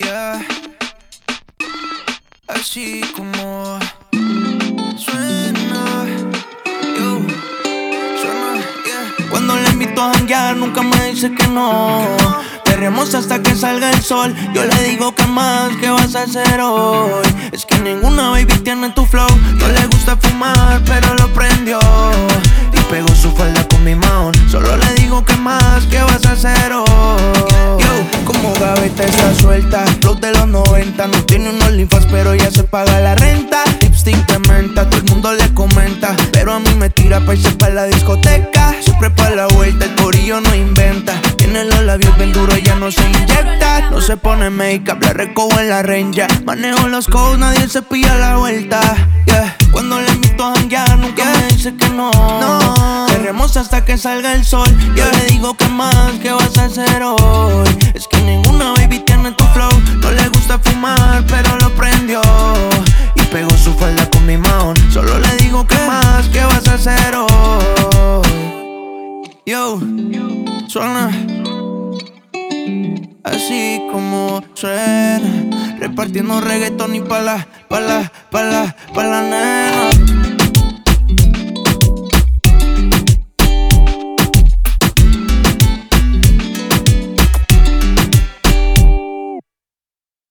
yeah. Así como suena, yo, suena, yeah. Cuando le invito a janguear nunca me dice que no. Perreamos hasta que salga el sol. Yo le digo que más, ¿qué vas a hacer hoy? Es que ninguna baby tiene tu flow. No le gusta fumar, pero lo prendió y pegó su falda con mi mount. Solo le digo que más, ¿qué vas a hacer hoy? Yo, como gaveta está suelta, flow de los 90. No tiene unos linfas, pero ya se paga la renta. Lipstick de menta, todo el mundo le comenta, pero a mí me tira pa' irse pa' la discoteca. Siempre pa' la vuelta, el corillo no inventa. Tiene los labios bien duros, ya no se inyecta. No se pone make-up, la recojo en la range. Manejo los codes, nadie se pilla la vuelta, yeah. Cuando le invito a janguear nunca me dice que no. Perremos hasta que salga el sol. Yo le digo que más, ¿qué vas a hacer hoy? Es que ninguna baby tiene tu flow. No le gusta fumar, pero lo prendió y pegó su falda con mi mount. Solo le digo que más, ¿qué vas a hacer hoy? Yo, suena así como suena, repartiendo reggaetón y pa' la nena.